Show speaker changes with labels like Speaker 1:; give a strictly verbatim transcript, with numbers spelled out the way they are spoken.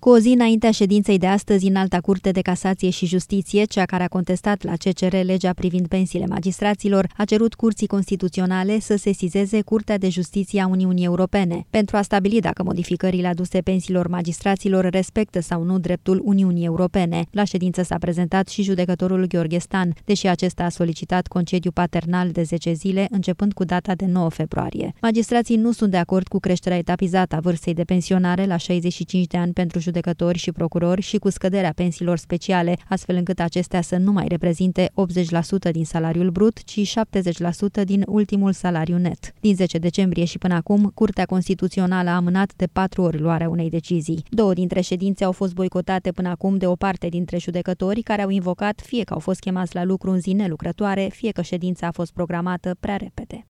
Speaker 1: Cu o zi înaintea ședinței de astăzi, Înalta Curte de Casație și Justiție, cea care a contestat la C C R legea privind pensiile magistraților, a cerut Curții Constituționale să sesizeze Curtea de Justiție a Uniunii Europene pentru a stabili dacă modificările aduse pensiilor magistraților respectă sau nu dreptul Uniunii Europene. La ședință s-a prezentat și judecătorul Gheorghe Stan, deși acesta a solicitat concediu paternal de zece zile, începând cu data de nouă februarie. Magistrații nu sunt de acord cu creșterea etapizată a vârstei de pensionare la șaizeci și cinci de ani pentru judecători și procurori și cu scăderea pensiilor speciale, astfel încât acestea să nu mai reprezinte optzeci la sută din salariul brut, ci șaptezeci la sută din ultimul salariu net. Din zece decembrie și până acum, Curtea Constituțională a amânat de patru ori luarea unei decizii. Două dintre ședințe au fost boicotate până acum de o parte dintre judecători care au invocat fie că au fost chemați la lucru în zi nelucrătoare, fie că ședința a fost programată prea repede.